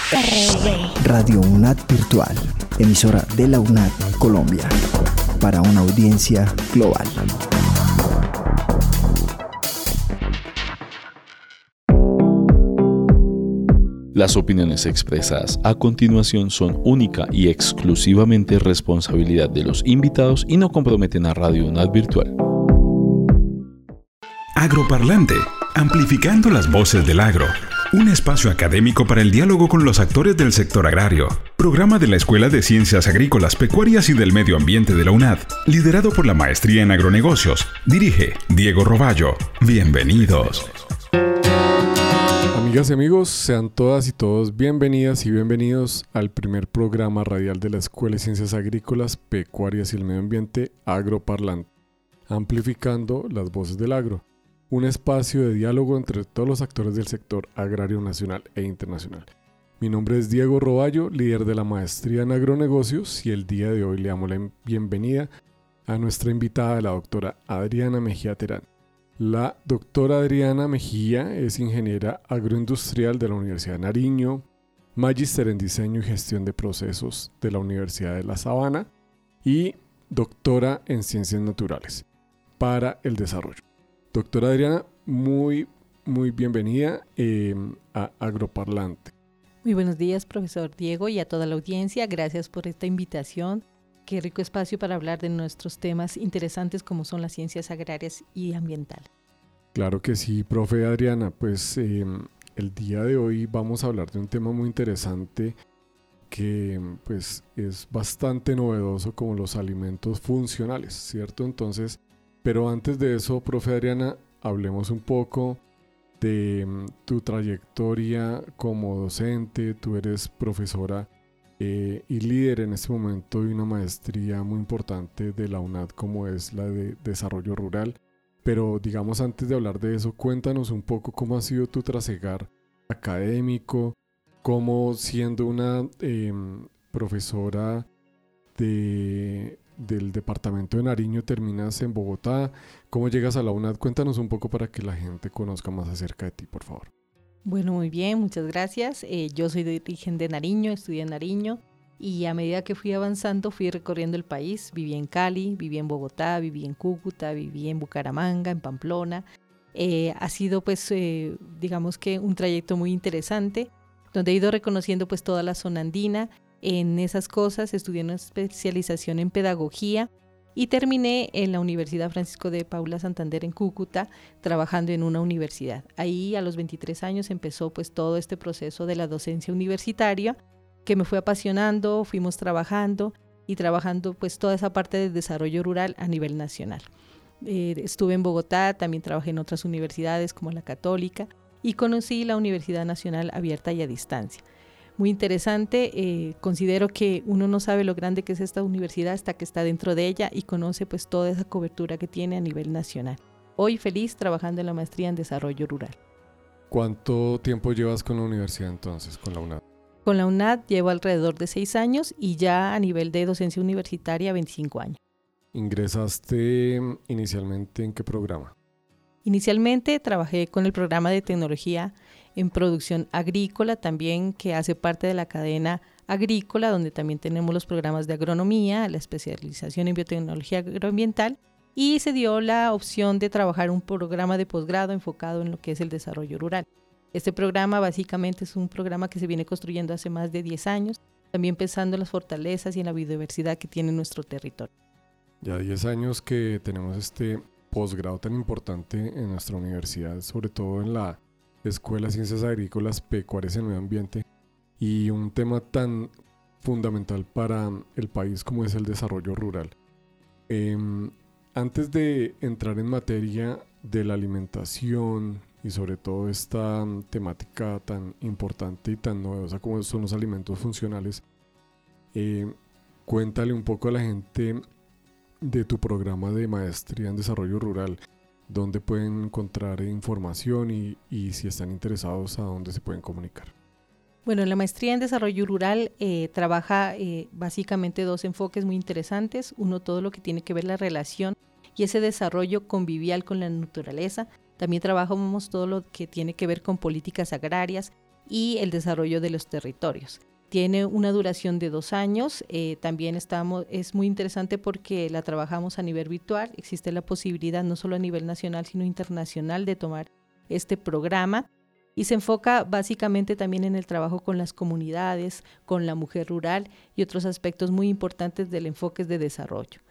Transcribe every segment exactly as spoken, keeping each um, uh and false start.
R V. Radio UNAD Virtual, emisora de la UNAD Colombia, para una audiencia global. Las opiniones expresadas a continuación son única y exclusivamente responsabilidad de los invitados y no comprometen a Radio UNAD Virtual. Agroparlante, amplificando las voces del agro. Un espacio académico para el diálogo con los actores del sector agrario. Programa de la Escuela de Ciencias Agrícolas, Pecuarias y del Medio Ambiente de la UNAD, liderado por la Maestría en Agronegocios. Dirige Diego Roballo. Bienvenidos. Amigas y amigos, sean todas y todos bienvenidas y bienvenidos al primer programa radial de la Escuela de Ciencias Agrícolas, Pecuarias y el Medio Ambiente, Agroparlante, amplificando las voces del agro. Un espacio de diálogo entre todos los actores del sector agrario nacional e internacional. Mi nombre es Diego Roballo, líder de la Maestría en Agronegocios, y el día de hoy le damos la bienvenida a nuestra invitada, la doctora Adriana Mejía Terán. La doctora Adriana Mejía es ingeniera agroindustrial de la Universidad de Nariño, magíster en diseño y gestión de procesos de la Universidad de La Sabana y doctora en ciencias naturales para el desarrollo. Doctora Adriana, muy, muy bienvenida eh, a Agroparlante. Muy buenos días, profesor Diego, y a toda la audiencia. Gracias por esta invitación. Qué rico espacio para hablar de nuestros temas interesantes como son las ciencias agrarias y ambientales. Claro que sí, profe Adriana. Pues eh, el día de hoy vamos a hablar de un tema muy interesante que pues es bastante novedoso, como los alimentos funcionales, ¿cierto? Entonces, pero antes de eso, profe Adriana, hablemos un poco de um, tu trayectoria como docente. Tú eres profesora eh, y líder en este momento de una maestría muy importante de la UNAD, como es la de Desarrollo Rural. Pero digamos, antes de hablar de eso, cuéntanos un poco cómo ha sido tu trasegar académico, cómo siendo una eh, profesora de... del departamento de Nariño terminas en Bogotá. ¿Cómo llegas a la UNAD? Cuéntanos un poco para que la gente conozca más acerca de ti, por favor. Bueno, muy bien, muchas gracias. Eh, yo soy de origen de Nariño, estudié en Nariño y a medida que fui avanzando fui recorriendo el país. Viví en Cali, viví en Bogotá, viví en Cúcuta, viví en Bucaramanga, en Pamplona. Eh, ha sido pues eh, digamos que un trayecto muy interesante donde he ido reconociendo pues toda la zona andina. En esas cosas estudié una especialización en pedagogía y terminé en la Universidad Francisco de Paula Santander en Cúcuta, trabajando en una universidad. Ahí a los veintitrés años empezó pues todo este proceso de la docencia universitaria que me fue apasionando, fuimos trabajando y trabajando pues toda esa parte del desarrollo rural a nivel nacional. Eh, estuve en Bogotá, también trabajé en otras universidades como la Católica y conocí la Universidad Nacional Abierta y a Distancia. Muy interesante, eh, considero que uno no sabe lo grande que es esta universidad hasta que está dentro de ella y conoce pues toda esa cobertura que tiene a nivel nacional. Hoy feliz trabajando en la maestría en desarrollo rural. ¿Cuánto tiempo llevas con la universidad entonces, con la UNAD? Con la UNAD llevo alrededor de seis años y ya a nivel de docencia universitaria veinticinco años. ¿Ingresaste inicialmente en qué programa? Inicialmente trabajé con el programa de tecnología en producción agrícola, también que hace parte de la cadena agrícola, donde también tenemos los programas de agronomía, la especialización en biotecnología agroambiental, y se dio la opción de trabajar un programa de posgrado enfocado en lo que es el desarrollo rural. Este programa básicamente es un programa que se viene construyendo hace más de diez años, también pensando en las fortalezas y en la biodiversidad que tiene nuestro territorio. Ya diez años que tenemos este posgrado tan importante en nuestra universidad, sobre todo en la Escuela de Ciencias Agrícolas, Pecuarias y el Medio Ambiente, y un tema tan fundamental para el país como es el desarrollo rural. Eh, antes de entrar en materia de la alimentación y sobre todo esta temática tan importante y tan novedosa como son los alimentos funcionales, eh, cuéntale un poco a la gente de tu programa de maestría en desarrollo rural. ¿Dónde pueden encontrar información y, y si están interesados, a dónde se pueden comunicar? Bueno, la maestría en desarrollo rural eh, trabaja eh, básicamente dos enfoques muy interesantes. Uno, todo lo que tiene que ver la relación y ese desarrollo convivial con la naturaleza. También trabajamos todo lo que tiene que ver con políticas agrarias y el desarrollo de los territorios. Tiene una duración de dos años, eh, también estamos, es muy interesante porque la trabajamos a nivel virtual, existe la posibilidad no solo a nivel nacional sino internacional de tomar este programa y se enfoca básicamente también en el trabajo con las comunidades, con la mujer rural y otros aspectos muy importantes del enfoque de desarrollo.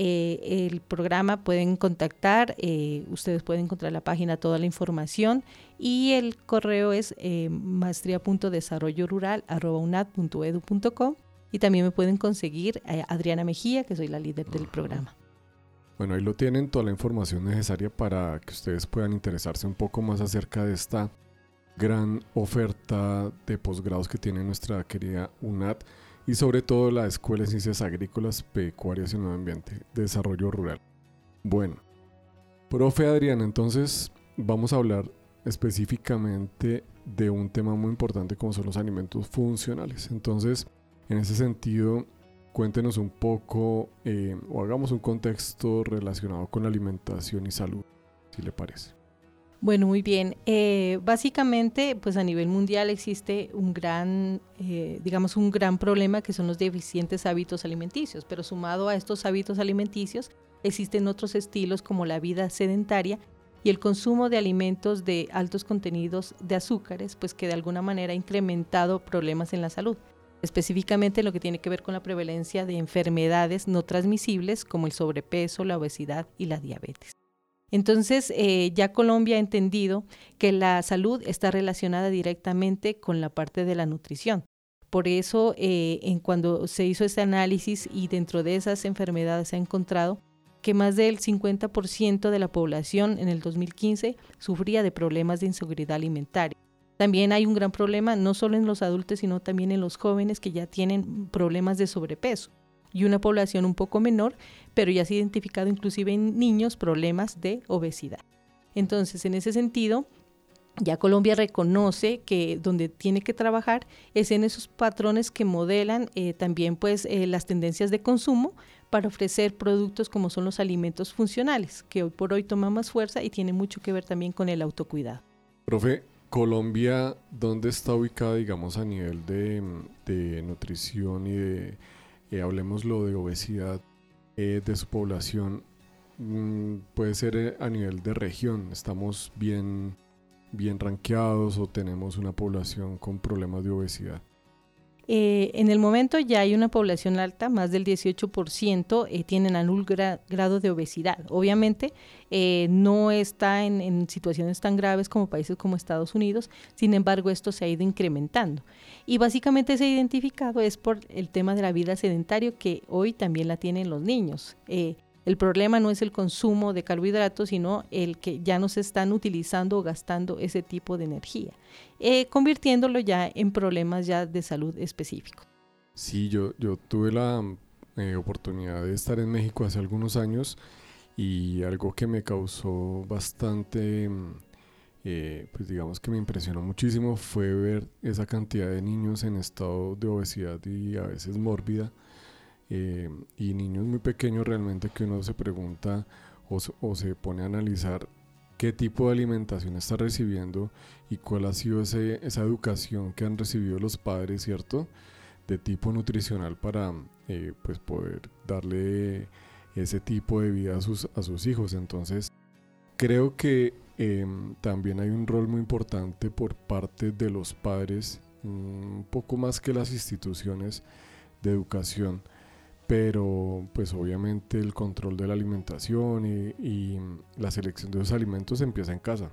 Eh, el programa pueden contactar, eh, ustedes pueden encontrar en la página toda la información y el correo es eh, maestría punto desarrollo rural arroba unad punto edu punto com y también me pueden conseguir a Adriana Mejía, que soy la líder del programa. Bueno, ahí lo tienen, toda la información necesaria para que ustedes puedan interesarse un poco más acerca de esta gran oferta de posgrados que tiene nuestra querida UNAD y sobre todo la Escuela de Ciencias Agrícolas, Pecuarias y Medio Ambiente, Desarrollo Rural. Bueno, profe Adriana, entonces vamos a hablar específicamente de un tema muy importante como son los alimentos funcionales. Entonces, en ese sentido, cuéntenos un poco eh, o hagamos un contexto relacionado con la alimentación y salud, si le parece. Bueno, muy bien. Eh, básicamente, pues a nivel mundial existe un gran, eh, digamos, un gran problema que son los deficientes hábitos alimenticios, pero sumado a estos hábitos alimenticios existen otros estilos como la vida sedentaria y el consumo de alimentos de altos contenidos de azúcares, pues que de alguna manera ha incrementado problemas en la salud, específicamente lo que tiene que ver con la prevalencia de enfermedades no transmisibles como el sobrepeso, la obesidad y la diabetes. Entonces, eh, ya Colombia ha entendido que la salud está relacionada directamente con la parte de la nutrición. Por eso, eh, en cuando se hizo este análisis y dentro de esas enfermedades se ha encontrado que más del cincuenta por ciento de la población en el dos mil quince sufría de problemas de inseguridad alimentaria. También hay un gran problema no solo en los adultos, sino también en los jóvenes que ya tienen problemas de sobrepeso. Y una población un poco menor, pero ya se ha identificado inclusive en niños problemas de obesidad. Entonces, en ese sentido, ya Colombia reconoce que donde tiene que trabajar es en esos patrones que modelan eh, también pues, eh, las tendencias de consumo para ofrecer productos como son los alimentos funcionales, que hoy por hoy toman más fuerza y tiene mucho que ver también con el autocuidado. Profe, Colombia, ¿dónde está ubicada, digamos, a nivel de, de nutrición y de... Eh, hablemoslo de obesidad eh, de su población, mm, puede ser eh, a nivel de región, estamos bien, bien rankeados o tenemos una población con problemas de obesidad? Eh, en el momento ya hay una población alta, más del dieciocho por ciento eh, tienen algún gra- grado de obesidad. Obviamente eh, no está en, en situaciones tan graves como países como Estados Unidos, sin embargo esto se ha ido incrementando. Y básicamente se ha identificado es por el tema de la vida sedentaria que hoy también la tienen los niños. Eh, el problema no es el consumo de carbohidratos, sino el que ya no se están utilizando o gastando ese tipo de energía, eh, convirtiéndolo ya en problemas ya de salud específicos. Sí, yo, yo tuve la eh, oportunidad de estar en México hace algunos años y algo que me causó bastante, eh, pues digamos que me impresionó muchísimo fue ver esa cantidad de niños en estado de obesidad y a veces mórbida. Eh, y niños muy pequeños realmente que uno se pregunta o, o se pone a analizar qué tipo de alimentación está recibiendo y cuál ha sido ese, esa educación que han recibido los padres, ¿cierto? De tipo nutricional para eh, pues poder darle ese tipo de vida a sus, a sus hijos. Entonces creo que eh, también hay un rol muy importante por parte de los padres, un poco más que las instituciones de educación, pero pues obviamente el control de la alimentación y, y la selección de los alimentos empieza en casa.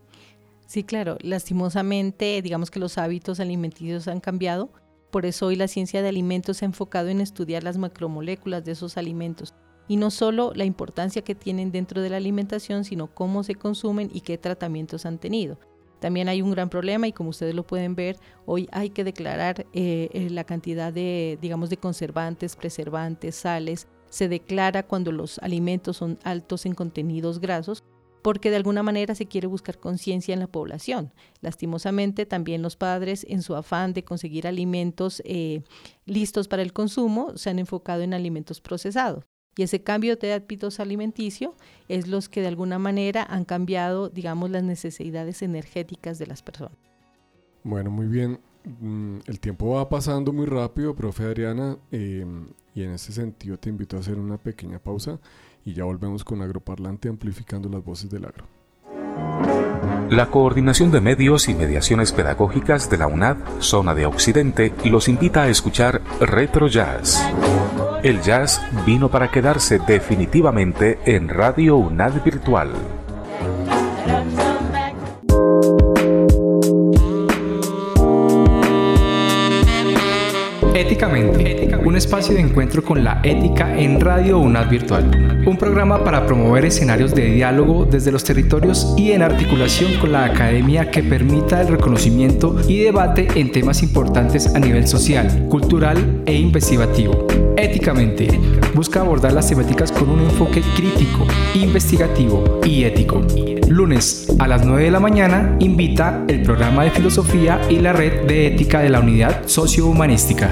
Sí, claro, lastimosamente digamos que los hábitos alimenticios han cambiado, por eso hoy la ciencia de alimentos se ha enfocado en estudiar las macromoléculas de esos alimentos y no solo la importancia que tienen dentro de la alimentación, sino cómo se consumen y qué tratamientos han tenido. También hay un gran problema y como ustedes lo pueden ver, hoy hay que declarar eh, la cantidad de, digamos, de conservantes, preservantes, sales. Se declara cuando los alimentos son altos en contenidos grasos, porque de alguna manera se quiere buscar conciencia en la población. Lastimosamente también los padres, en su afán de conseguir alimentos eh, listos para el consumo, se han enfocado en alimentos procesados. Y ese cambio de hábitos alimenticios es los que de alguna manera han cambiado, digamos, las necesidades energéticas de las personas. Bueno, muy bien. El tiempo va pasando muy rápido, profe Adriana, eh, y en ese sentido te invito a hacer una pequeña pausa y ya volvemos con Agroparlante, amplificando las voces del agro. La Coordinación de Medios y Mediaciones Pedagógicas de la UNAD, Zona de Occidente, los invita a escuchar Retro Jazz. El jazz vino para quedarse definitivamente en Radio UNAD Virtual. Éticamente, un espacio de encuentro con la ética en Radio UNAD Virtual. Un programa para promover escenarios de diálogo desde los territorios y en articulación con la academia que permita el reconocimiento y debate en temas importantes a nivel social, cultural e investigativo. Éticamente, busca abordar las temáticas con un enfoque crítico, investigativo y ético. Lunes a las nueve de la mañana invita el programa de filosofía y la red de ética de la unidad sociohumanística.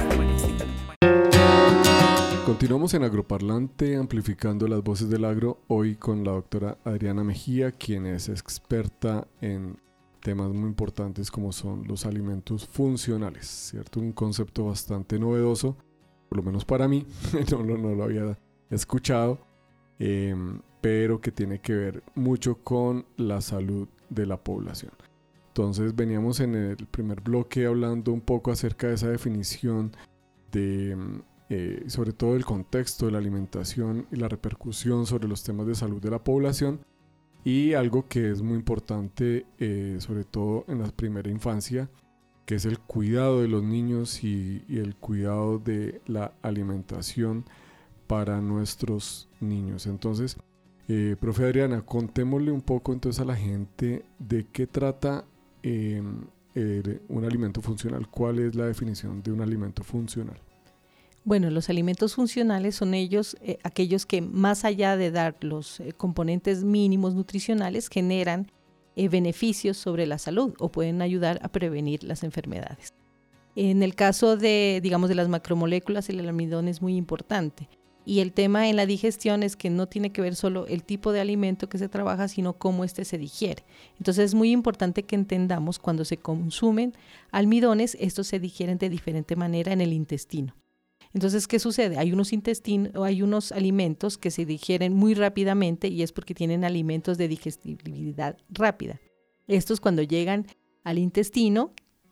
Continuamos en Agroparlante, amplificando las voces del agro, hoy con la doctora Adriana Mejía, quien es experta en temas muy importantes como son los alimentos funcionales, ¿cierto? Un concepto bastante novedoso, por lo menos para mí, no, no, no lo había escuchado, eh, pero que tiene que ver mucho con la salud de la población. Entonces veníamos en el primer bloque hablando un poco acerca de esa definición de... Eh, sobre todo el contexto de la alimentación y la repercusión sobre los temas de salud de la población, y algo que es muy importante, eh, sobre todo en la primera infancia, que es el cuidado de los niños y, y el cuidado de la alimentación para nuestros niños. Entonces, eh, profe Adriana, contémosle un poco entonces a la gente de qué trata eh, eh, un alimento funcional. ¿Cuál es la definición de un alimento funcional? Bueno, los alimentos funcionales son ellos, eh, aquellos que más allá de dar los eh, componentes mínimos nutricionales generan eh, beneficios sobre la salud o pueden ayudar a prevenir las enfermedades. En el caso de, digamos, de las macromoléculas, el almidón es muy importante. Y el tema en la digestión es que no tiene que ver solo el tipo de alimento que se trabaja, sino cómo éste se digiere. Entonces es muy importante que entendamos cuando se consumen almidones, estos se digieren de diferente manera en el intestino. Entonces, ¿qué sucede? Hay unos intestinos, hay unos alimentos que se digieren muy rápidamente y es porque tienen alimentos de digestibilidad rápida. Estos cuando llegan al intestino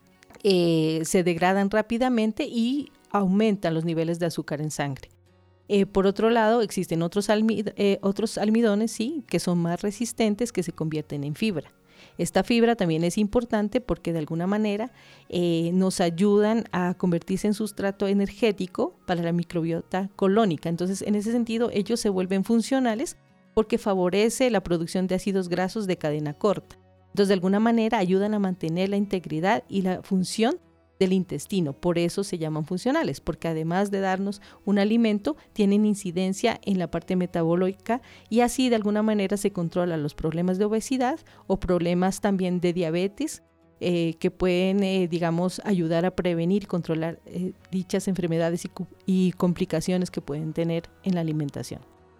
eh, se degradan rápidamente y aumentan los niveles de azúcar en sangre. Eh, por otro lado, existen otros, almid- eh, otros almidones, sí, que son más resistentes, que se convierten en fibra. Esta fibra también es importante porque de alguna manera eh, nos ayudan a convertirse en sustrato energético para la microbiota colónica. Entonces, en ese sentido, ellos se vuelven funcionales porque favorece la producción de ácidos grasos de cadena corta. Entonces, de alguna manera ayudan a mantener la integridad y la función del intestino. Por eso se llaman funcionales, porque además de darnos un alimento, tienen incidencia en la parte metabólica y así de alguna manera se controlan los problemas de obesidad o problemas también de diabetes eh, que pueden, eh, digamos, ayudar a prevenir y controlar eh, dichas enfermedades y, y complicaciones que pueden tener en la alimentación.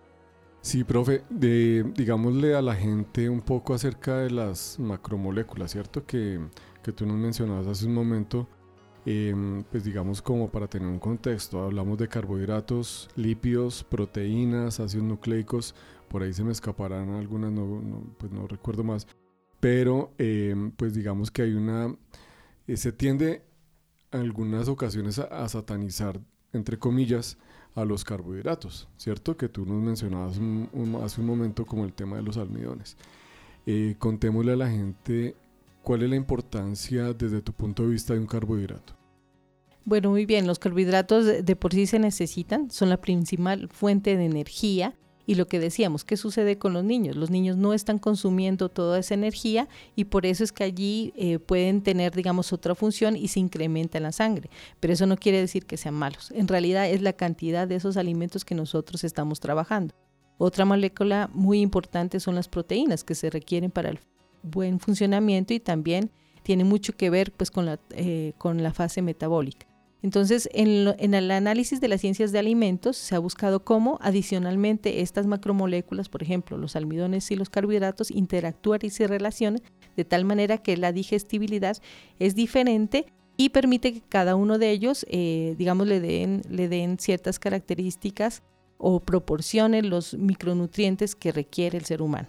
Sí, profe, de, digámosle a la gente un poco acerca de las macromoléculas, ¿cierto? Que, que tú nos mencionabas hace un momento. Eh, pues digamos como para tener un contexto, hablamos de carbohidratos, lípidos, proteínas, ácidos nucleicos, por ahí se me escaparán algunas, no, no, pues no recuerdo más, pero eh, pues digamos que hay una, eh, se tiende en algunas ocasiones a, a satanizar, entre comillas, a los carbohidratos, ¿cierto? Que tú nos mencionabas un, un, hace un momento como el tema de los almidones. Eh, contémosle a la gente ¿cuál es la importancia desde tu punto de vista de un carbohidrato? Bueno, muy bien, los carbohidratos de, de por sí se necesitan, son la principal fuente de energía y lo que decíamos, ¿qué sucede con los niños? Los niños no están consumiendo toda esa energía y por eso es que allí eh, pueden tener, digamos, otra función y se incrementa en la sangre, pero eso no quiere decir que sean malos, en realidad es la cantidad de esos alimentos que nosotros estamos trabajando. Otra molécula muy importante son las proteínas que se requieren para el buen funcionamiento y también tiene mucho que ver pues con la, eh, con la fase metabólica. Entonces, en, lo, en el análisis de las ciencias de alimentos se ha buscado cómo adicionalmente estas macromoléculas, por ejemplo, los almidones y los carbohidratos, interactúan y se relacionan de tal manera que la digestibilidad es diferente y permite que cada uno de ellos, eh, digamos, le den, le den ciertas características o proporcionen los micronutrientes que requiere el ser humano.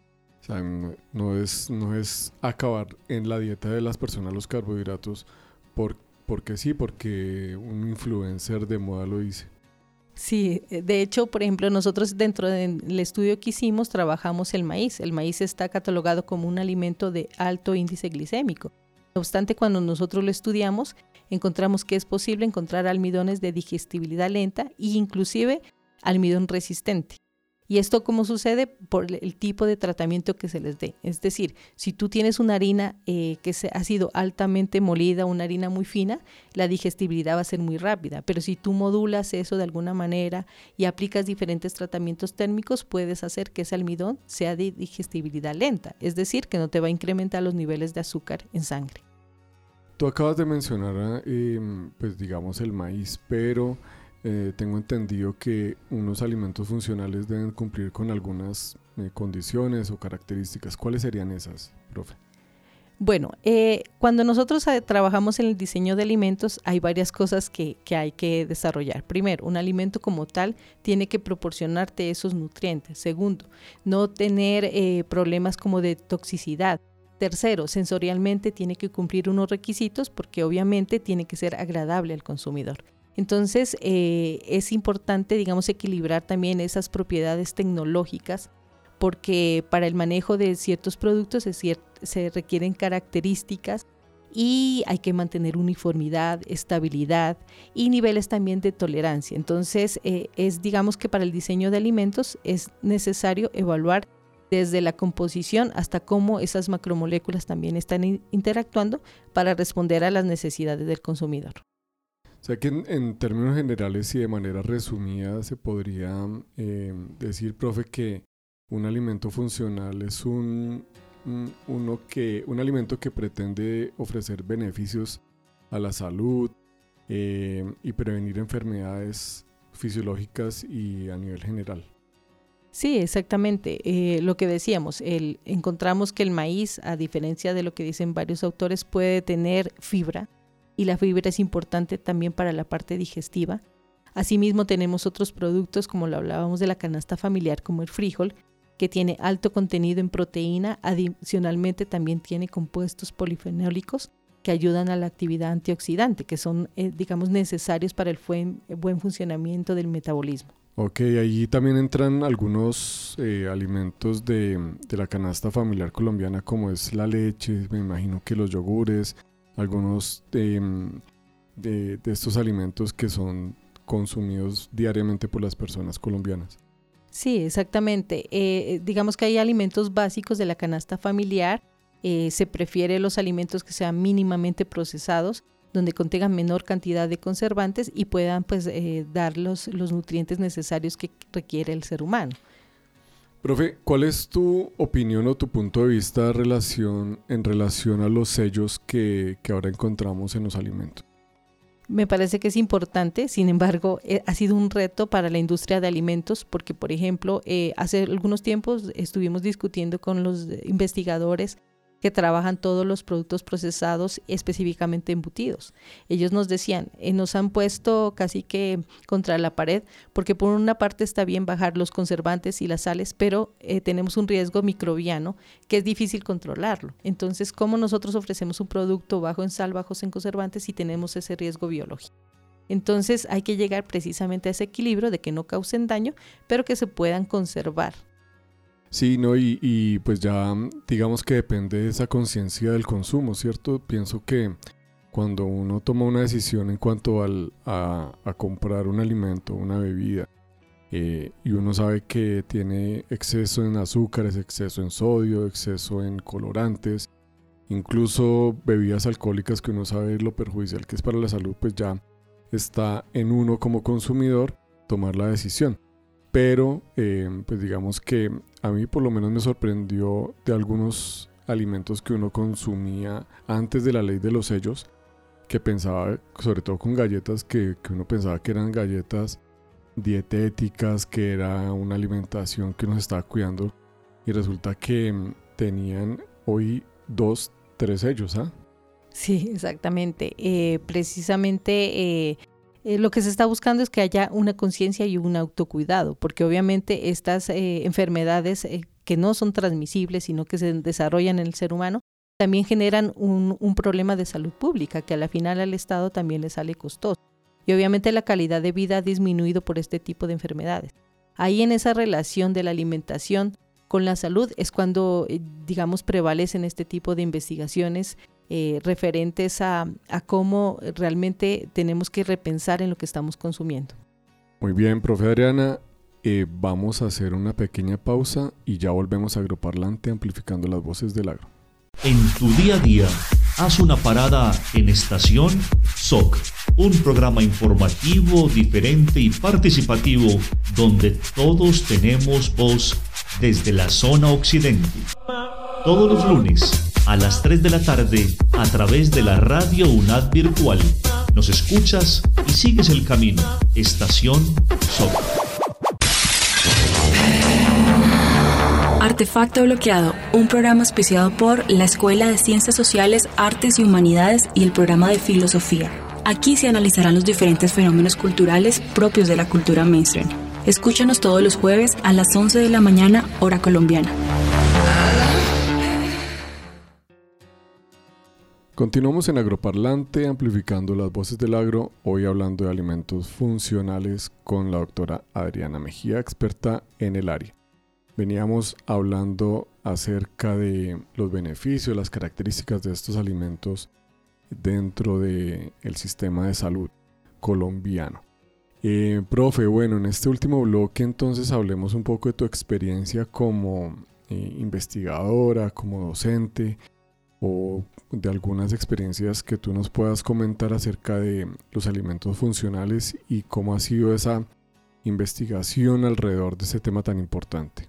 O sea, no es, no es acabar en la dieta de las personas los carbohidratos por, porque sí, porque un influencer de moda lo dice. Sí, de hecho, por ejemplo, nosotros dentro del estudio que hicimos trabajamos el maíz. El maíz está catalogado como un alimento de alto índice glicémico. No obstante, cuando nosotros lo estudiamos, encontramos que es posible encontrar almidones de digestibilidad lenta e inclusive almidón resistente. ¿Y esto cómo sucede? Por el tipo de tratamiento que se les dé. Es decir, si tú tienes una harina eh, que se, ha sido altamente molida, una harina muy fina, la digestibilidad va a ser muy rápida. Pero si tú modulas eso de alguna manera y aplicas diferentes tratamientos térmicos, puedes hacer que ese almidón sea de digestibilidad lenta. Es decir, que no te va a incrementar los niveles de azúcar en sangre. Tú acabas de mencionar, eh, pues digamos, el maíz, pero... Eh, tengo entendido que unos alimentos funcionales deben cumplir con algunas eh, condiciones o características. ¿Cuáles serían esas, profe? Bueno, eh, cuando nosotros eh, trabajamos en el diseño de alimentos hay varias cosas que, que hay que desarrollar. Primero, un alimento como tal tiene que proporcionarte esos nutrientes. Segundo, no tener eh, problemas como de toxicidad. Tercero, sensorialmente tiene que cumplir unos requisitos porque obviamente tiene que ser agradable al consumidor. Entonces, eh, es importante, digamos, equilibrar también esas propiedades tecnológicas porque para el manejo de ciertos productos se, cier- se requieren características y hay que mantener uniformidad, estabilidad y niveles también de tolerancia. Entonces, eh, es, digamos que para el diseño de alimentos es necesario evaluar desde la composición hasta cómo esas macromoléculas también están in- interactuando para responder a las necesidades del consumidor. O sea que en, en términos generales y de manera resumida se podría eh, decir, profe, que un alimento funcional es un, un, uno que, un alimento que pretende ofrecer beneficios a la salud eh, y prevenir enfermedades fisiológicas y a nivel general. Sí, exactamente. Eh, lo que decíamos, el, encontramos que el maíz, a diferencia de lo que dicen varios autores, puede tener fibra. Y la fibra es importante también para la parte digestiva. Asimismo tenemos otros productos como lo hablábamos de la canasta familiar como el frijol, que tiene alto contenido en proteína, adicionalmente también tiene compuestos polifenólicos que ayudan a la actividad antioxidante, que son eh, digamos necesarios para el buen, buen funcionamiento del metabolismo. Ok, ahí también entran algunos eh, alimentos de, de la canasta familiar colombiana como es la leche, me imagino que los yogures, algunos de, de, de estos alimentos que son consumidos diariamente por las personas colombianas. Sí, exactamente. Eh, digamos que hay alimentos básicos de la canasta familiar. Eh, se prefiere los alimentos que sean mínimamente procesados, donde contengan menor cantidad de conservantes y puedan pues, eh, dar los, los nutrientes necesarios que requiere el ser humano. Profe, ¿cuál es tu opinión o tu punto de vista relación, en relación a los sellos que, que ahora encontramos en los alimentos? Me parece que es importante, sin embargo, eh, ha sido un reto para la industria de alimentos porque, por ejemplo, eh, hace algunos tiempos estuvimos discutiendo con los investigadores que trabajan todos los productos procesados, específicamente embutidos. Ellos nos decían, eh, nos han puesto casi que contra la pared, porque por una parte está bien bajar los conservantes y las sales, pero eh, tenemos un riesgo microbiano que es difícil controlarlo. Entonces, ¿cómo nosotros ofrecemos un producto bajo en sal, bajo en conservantes si tenemos ese riesgo biológico? Entonces, hay que llegar precisamente a ese equilibrio de que no causen daño, pero que se puedan conservar. Sí, no, y, y pues ya digamos que depende de esa conciencia del consumo, ¿cierto? Pienso que cuando uno toma una decisión en cuanto al, a, a comprar un alimento, una bebida, eh, y uno sabe que tiene exceso en azúcares, exceso en sodio, exceso en colorantes, incluso bebidas alcohólicas que uno sabe lo perjudicial que es para la salud, pues ya está en uno como consumidor tomar la decisión. Pero eh, pues digamos que a mí por lo menos me sorprendió de algunos alimentos que uno consumía antes de la ley de los sellos, que pensaba, sobre todo con galletas, que, que uno pensaba que eran galletas dietéticas, que era una alimentación que uno se estaba cuidando, y resulta que tenían hoy dos, tres sellos, ¿ah? Sí, exactamente. Eh, precisamente eh, eh, lo que se está buscando es que haya una conciencia y un autocuidado, porque obviamente estas eh, enfermedades eh, que no son transmisibles, sino que se desarrollan en el ser humano, también generan un, un problema de salud pública, que a la final al Estado también le sale costoso. Y obviamente la calidad de vida ha disminuido por este tipo de enfermedades. Ahí en esa relación de la alimentación con la salud es cuando, eh, digamos, prevalecen este tipo de investigaciones eh, referentes a, a cómo realmente tenemos que repensar en lo que estamos consumiendo. Muy bien, profe Adriana, eh, vamos a hacer una pequeña pausa y ya volvemos a Agroparlante amplificando las voces del agro. En tu día a día, haz una parada en Estación S O C, un programa informativo, diferente y participativo donde todos tenemos voz desde la zona occidente. Todos los lunes a las tres de la tarde a través de la Radio UNAD Virtual. Nos escuchas y sigues el camino. Estación S O C. Artefacto Bloqueado, un programa auspiciado por la Escuela de Ciencias Sociales, Artes y Humanidades y el programa de Filosofía. Aquí se analizarán los diferentes fenómenos culturales propios de la cultura mainstream. Escúchanos todos los jueves a las once de la mañana, hora colombiana. Continuamos en Agroparlante, amplificando las voces del agro, hoy hablando de alimentos funcionales con la doctora Adriana Mejía, experta en el área. Veníamos hablando acerca de los beneficios, las características de estos alimentos dentro del sistema de salud colombiano. Eh, profe, bueno, en este último bloque entonces hablemos un poco de tu experiencia como eh, investigadora, como docente, o de algunas experiencias que tú nos puedas comentar acerca de los alimentos funcionales y cómo ha sido esa investigación alrededor de ese tema tan importante.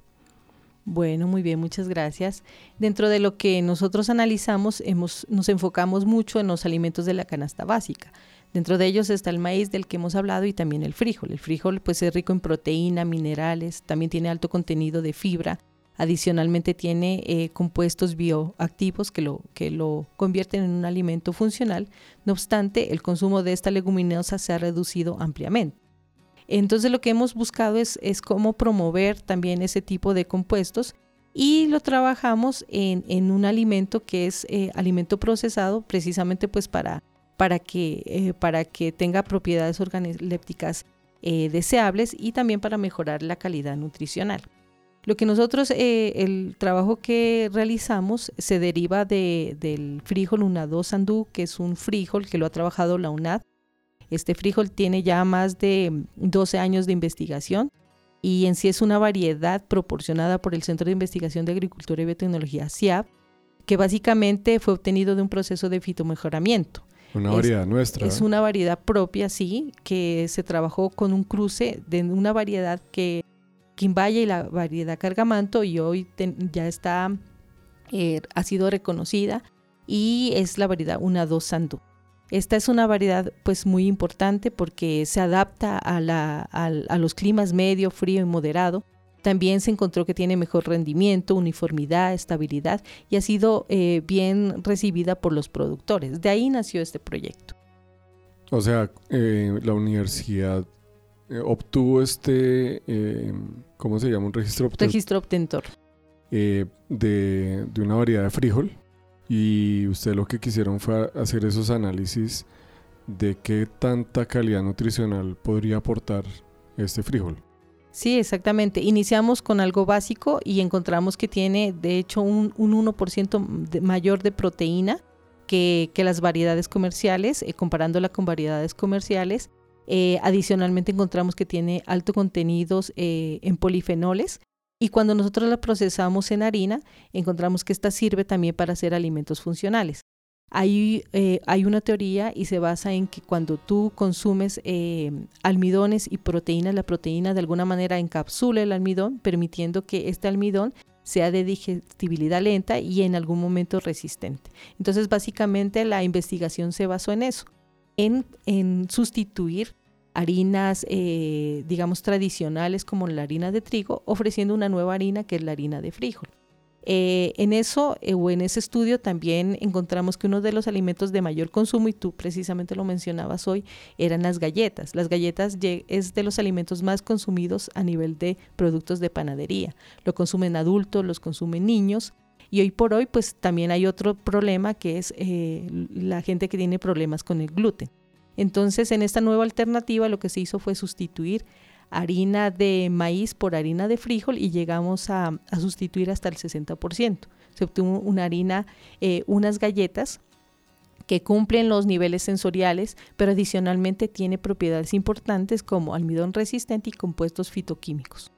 Bueno, muy bien, muchas gracias. Dentro de lo que nosotros analizamos, hemos, nos enfocamos mucho en los alimentos de la canasta básica. Dentro de ellos está el maíz del que hemos hablado y también el frijol. El frijol pues es rico en proteína, minerales, también tiene alto contenido de fibra. Adicionalmente tiene eh, compuestos bioactivos que lo, que lo convierten en un alimento funcional. No obstante, el consumo de esta leguminosa se ha reducido ampliamente. Entonces lo que hemos buscado es, es cómo promover también ese tipo de compuestos y lo trabajamos en, en un alimento que es eh, alimento procesado precisamente pues para, para, que, eh, para que tenga propiedades organolépticas eh, deseables y también para mejorar la calidad nutricional. Lo que nosotros, eh, el trabajo que realizamos se deriva de, del frijol UNAD dos Sandú, que es un frijol que lo ha trabajado la UNAD. Este frijol tiene ya más de doce años de investigación y en sí es una variedad proporcionada por el Centro de Investigación de Agricultura y Biotecnología C I A B, que básicamente fue obtenido de un proceso de fitomejoramiento. Una variedad es, nuestra. Es una variedad propia, sí, que se trabajó con un cruce de una variedad que Quimbaya y la variedad Cargamanto y hoy ten, ya está, eh, ha sido reconocida y es la variedad UNAD dos Sandú. Esta es una variedad pues muy importante porque se adapta a, la, a, a los climas medio, frío y moderado. También se encontró que tiene mejor rendimiento, uniformidad, estabilidad y ha sido eh, bien recibida por los productores. De ahí nació este proyecto. O sea, eh, la universidad eh, obtuvo este, eh, ¿cómo se llama? Un registro obtentor. Registro obtentor. Eh, de, de una variedad de frijol. Y ustedes lo que quisieron fue hacer esos análisis de qué tanta calidad nutricional podría aportar este frijol. Sí, exactamente. Iniciamos con algo básico y encontramos que tiene de hecho un, un uno por ciento de mayor de proteína que, que las variedades comerciales, eh, comparándola con variedades comerciales. Eh, adicionalmente encontramos que tiene alto contenidos eh, en polifenoles. Y cuando nosotros la procesamos en harina, encontramos que esta sirve también para hacer alimentos funcionales. Hay, eh, hay una teoría y se basa en que cuando tú consumes eh, almidones y proteínas, la proteína de alguna manera encapsula el almidón, permitiendo que este almidón sea de digestibilidad lenta y en algún momento resistente. Entonces, básicamente la investigación se basó en eso, en, en sustituir harinas, eh, digamos, tradicionales como la harina de trigo, ofreciendo una nueva harina que es la harina de frijol. Eh, en eso eh, o en ese estudio también encontramos que uno de los alimentos de mayor consumo, y tú precisamente lo mencionabas hoy, eran las galletas. Las galletas es de los alimentos más consumidos a nivel de productos de panadería. Lo consumen adultos, los consumen niños, y hoy por hoy pues también hay otro problema que es eh, la gente que tiene problemas con el gluten. Entonces en esta nueva alternativa lo que se hizo fue sustituir harina de maíz por harina de frijol y llegamos a, a sustituir hasta el sesenta por ciento. Se obtuvo una harina, eh, unas galletas que cumplen los niveles sensoriales, pero adicionalmente tiene propiedades importantes como almidón resistente y compuestos fitoquímicos.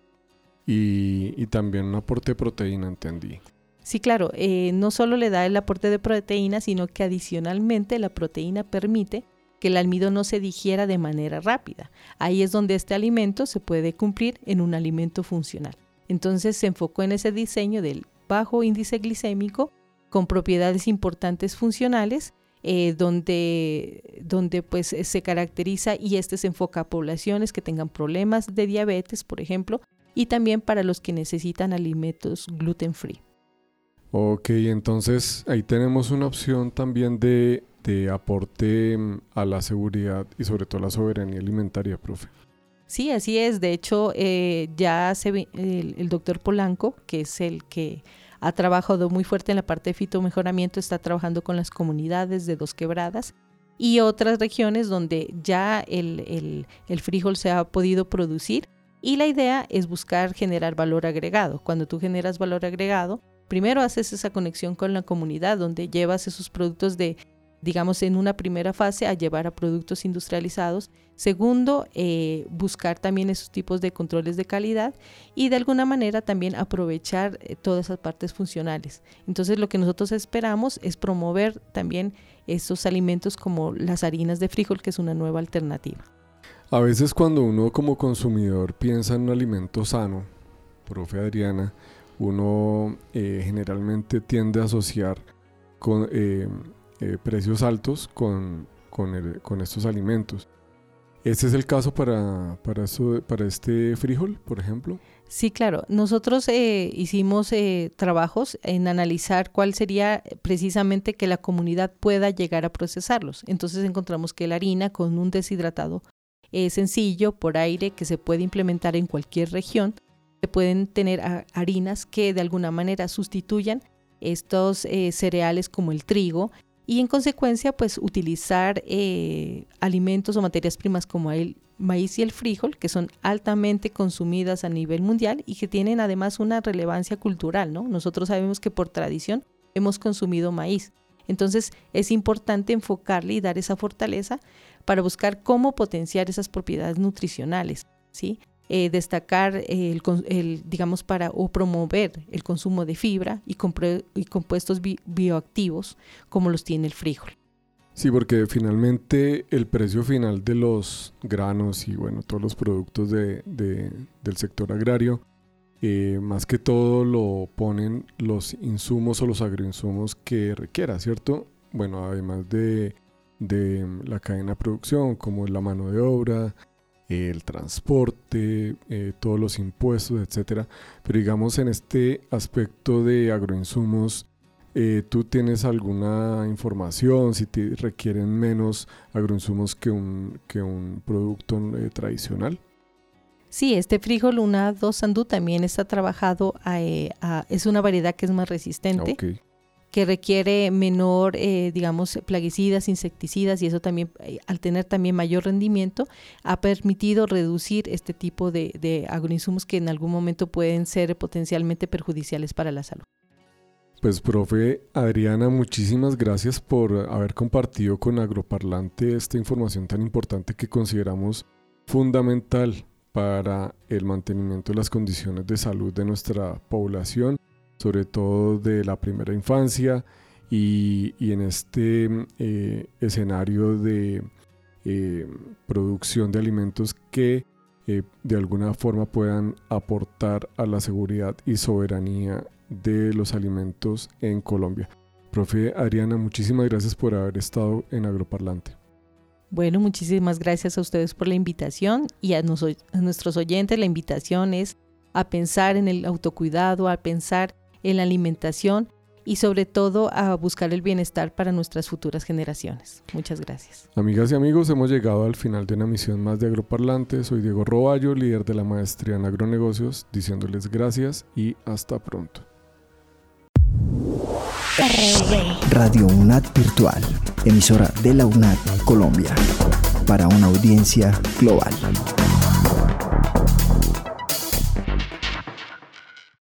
Y, y también un aporte de proteína, entendí. Sí, claro, eh, no solo le da el aporte de proteína, sino que adicionalmente la proteína permite que el almidón no se digiera de manera rápida. Ahí es donde este alimento se puede cumplir en un alimento funcional. Entonces se enfocó en ese diseño del bajo índice glicémico con propiedades importantes funcionales, eh, donde, donde pues se caracteriza y este se enfoca a poblaciones que tengan problemas de diabetes, por ejemplo, y también para los que necesitan alimentos gluten free. Ok, entonces ahí tenemos una opción también de, de aporte a la seguridad y sobre todo a la soberanía alimentaria, profe. Sí, así es. De hecho, eh, ya se ve, el, el doctor Polanco, que es el que ha trabajado muy fuerte en la parte de fitomejoramiento, está trabajando con las comunidades de Dos Quebradas y otras regiones donde ya el, el, el frijol se ha podido producir, y la idea es buscar generar valor agregado. Cuando tú generas valor agregado, primero haces esa conexión con la comunidad donde llevas esos productos de, digamos, en una primera fase a llevar a productos industrializados. Segundo, eh, buscar también esos tipos de controles de calidad y de alguna manera también aprovechar eh, todas esas partes funcionales. Entonces lo que nosotros esperamos es promover también esos alimentos como las harinas de frijol, que es una nueva alternativa. A veces cuando uno como consumidor piensa en un alimento sano, profe Adriana, uno eh, generalmente tiende a asociar con, eh, eh, precios altos con, con, el, con estos alimentos. ¿Este es el caso para, para, eso, para este frijol, por ejemplo? Sí, claro. Nosotros eh, hicimos eh, trabajos en analizar cuál sería precisamente que la comunidad pueda llegar a procesarlos. Entonces encontramos que la harina con un deshidratado eh, sencillo por aire que se puede implementar en cualquier región, se pueden tener a, harinas que de alguna manera sustituyan estos eh, cereales como el trigo y en consecuencia pues utilizar eh, alimentos o materias primas como el maíz y el frijol, que son altamente consumidas a nivel mundial y que tienen además una relevancia cultural, ¿no? Nosotros sabemos que por tradición hemos consumido maíz. Entonces es importante enfocarle y dar esa fortaleza para buscar cómo potenciar esas propiedades nutricionales, ¿sí? Eh, destacar eh, el, el, digamos, para o promover el consumo de fibra y, compre, y compuestos bi, bioactivos como los tiene el frijol. Sí, porque finalmente el precio final de los granos y bueno, todos los productos de, de, del sector agrario, eh, más que todo lo ponen los insumos o los agroinsumos que requiera, ¿cierto? Bueno, además de, de la cadena de producción, como la mano de obra, el transporte, eh, todos los impuestos, etcétera. Pero digamos en este aspecto de agroinsumos, eh, ¿tú tienes alguna información si te requieren menos agroinsumos que un, que un producto eh, tradicional? Sí, este frijol una dos sandú también está trabajado, a, a, es una variedad que es más resistente. Okay. Que requiere menor, eh, digamos, plaguicidas, insecticidas, y eso también, eh, al tener también mayor rendimiento, ha permitido reducir este tipo de, de agroinsumos que en algún momento pueden ser potencialmente perjudiciales para la salud. Pues, profe Adriana, muchísimas gracias por haber compartido con Agroparlante esta información tan importante que consideramos fundamental para el mantenimiento de las condiciones de salud de nuestra población, sobre todo de la primera infancia y, y en este eh, escenario de eh, producción de alimentos que eh, de alguna forma puedan aportar a la seguridad y soberanía de los alimentos en Colombia. Profe Adriana, muchísimas gracias por haber estado en Agroparlante. Bueno, muchísimas gracias a ustedes por la invitación y a, nos, a nuestros oyentes. La invitación es a pensar en el autocuidado, a pensar en la alimentación y sobre todo a buscar el bienestar para nuestras futuras generaciones. Muchas gracias. Amigas y amigos, hemos llegado al final de una misión más de Agroparlante. Soy Diego Roballo, líder de la maestría en agronegocios, diciéndoles gracias y hasta pronto. Radio UNAD Virtual, emisora de la UNAD Colombia, para una audiencia global.